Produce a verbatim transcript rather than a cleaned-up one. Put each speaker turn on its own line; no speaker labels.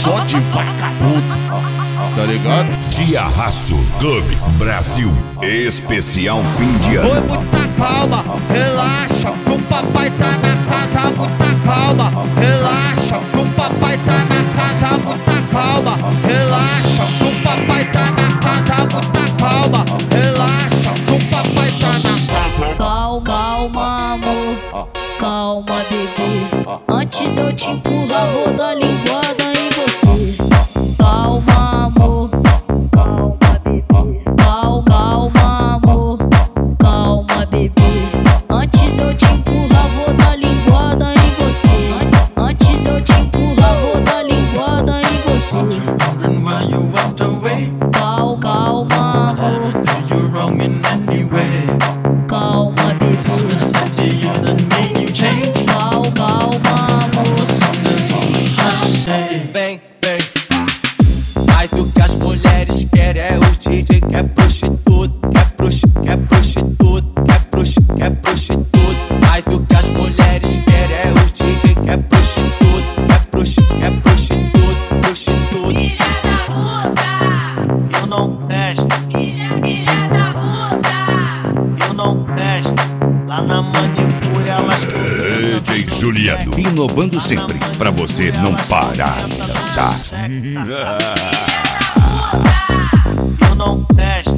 só de vagabundo, tá ligado?
De Arrasto Clube Brasil, especial fim de ano.
Oi, muita calma, relaxa, que o papai tá na casa, muita calma, relaxa, que o papai tá na casa, muita calma, relaxa, que o papai tá na casa, muita calma, relaxa, que o papai tá na casa.
Calma, calma, amor, calma, bebê. Antes de eu te empurrar, vou dar linguada em você. Calma, amor, calma, bebê. Calma, calma, amor, calma, bebê. Antes de eu te empurrar, vou dar linguada em você. Antes de eu te empurrar, vou dar linguada em você. Calma, calma, amor, calma, bebê. Calma, calma, amor.
Vem, vem. Mas o que as mulheres querem é o D J que é prostituto, que é prostituto, que é prostituto, que é prostituto, que é prostituto. Mas o que as mulheres querem é o D J que é prostituto, que é prostituto, que é prostituto, prostituto.
Filha da puta,
Eu não presto,
filha, filha da puta.
eu não presto. Lá na manicure elas
D J Juliano, inovando sempre pra você não parar de dançar.
Eu não presto.